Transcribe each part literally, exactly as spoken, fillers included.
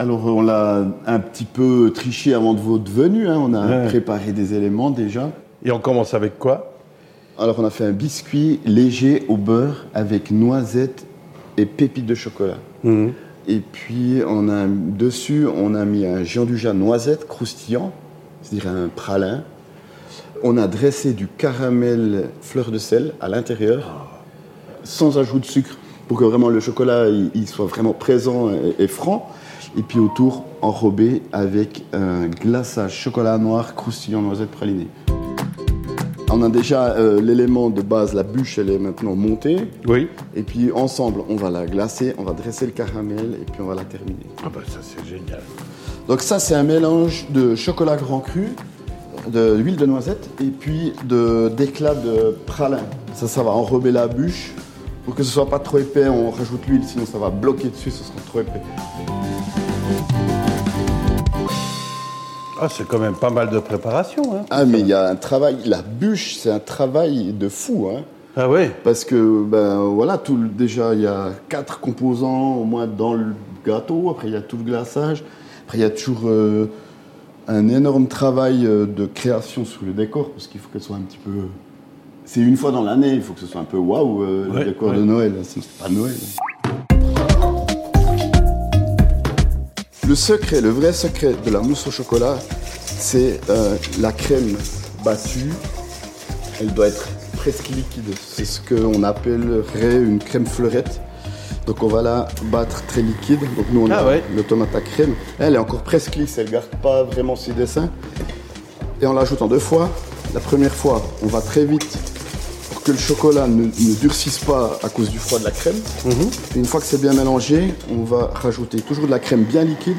Alors, on l'a un petit peu triché avant de votre venue. Hein. On a ouais. préparé des éléments déjà. Et on commence avec quoi? Alors, on a fait un biscuit léger au beurre avec noisettes et pépites de chocolat. Mmh. Et puis, on a, dessus, on a mis un gianduja noisette croustillant, c'est-à-dire un pralin. On a dressé du caramel fleur de sel à l'intérieur, sans ajout de sucre, pour que vraiment le chocolat il, il soit vraiment présent et, et franc. Et puis autour, enrobé avec un glaçage chocolat noir croustillant noisette pralinée. On a déjà euh, l'élément de base, la bûche, elle est maintenant montée. Oui. Et puis ensemble, on va la glacer, on va dresser le caramel et puis on va la terminer. Ah ben ça c'est génial. Donc ça c'est un mélange de chocolat grand cru, de l'huile de noisette et puis de, d'éclats de pralin. Ça, ça va enrober la bûche. Pour que ce soit pas trop épais, on rajoute l'huile, sinon ça va bloquer dessus, ce sera trop épais. Ah, c'est quand même pas mal de préparation. Hein, ah, mais il y a un travail, la bûche, c'est un travail de fou. Hein. Ah oui. Parce que, ben voilà, tout, déjà, il y a quatre composants au moins dans le gâteau. Après, il y a tout le glaçage. Après, il y a toujours euh, un énorme travail euh, de création sur le décor, parce qu'il faut qu'elle soit un petit peu... C'est une fois dans l'année, il faut que ce soit un peu waouh, euh, ouais, le décor ouais. de Noël. Sinon, c'est pas Noël. Le secret, le vrai secret de la mousse au chocolat, c'est euh, la crème battue. Elle doit être presque liquide. C'est ce qu'on appellerait une crème fleurette. Donc on va la battre très liquide. Donc nous on ah a ouais. le tomate à crème. Elle est encore presque lisse, elle ne garde pas vraiment ses dessins. Et on l'ajoute en deux fois. La première fois, on va très vite pour que le chocolat ne, ne durcisse pas à cause du froid de la crème. Mm-hmm. Une fois que c'est bien mélangé, on va rajouter toujours de la crème bien liquide.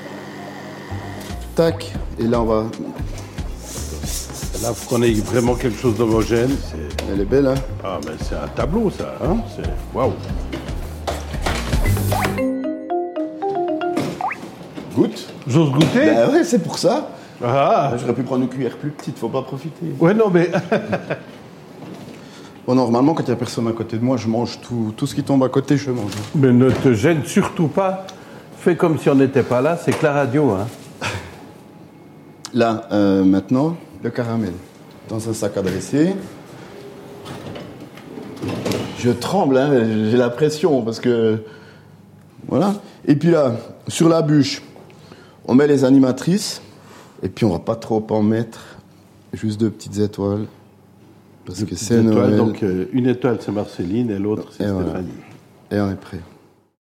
Tac, et là on va... Là, vous prenez vraiment quelque chose d'homogène. C'est... Elle est belle, hein? Ah, mais c'est un tableau, ça, hein? C'est... Waouh! Goûte. J'ose goûter? Ben ouais, c'est pour ça. Ah. J'aurais pu prendre une cuillère plus petite, faut pas profiter. Ouais, non, mais... Bon, normalement, quand il n'y a personne à côté de moi, je mange tout, tout ce qui tombe à côté, je mange. Mais ne te gêne surtout pas. Fais comme si on n'était pas là, c'est que la radio, hein. Là, euh, maintenant, le caramel. Dans un sac à dresser. Je tremble, hein, j'ai la pression, parce que... Voilà. Et puis là, sur la bûche, on met les animatrices. Et puis on va pas trop en mettre, juste deux petites étoiles, parce deux que c'est étoiles, Noël. Donc euh, une étoile c'est Marceline et l'autre c'est et Stéphanie. Voilà. Et on est prêt.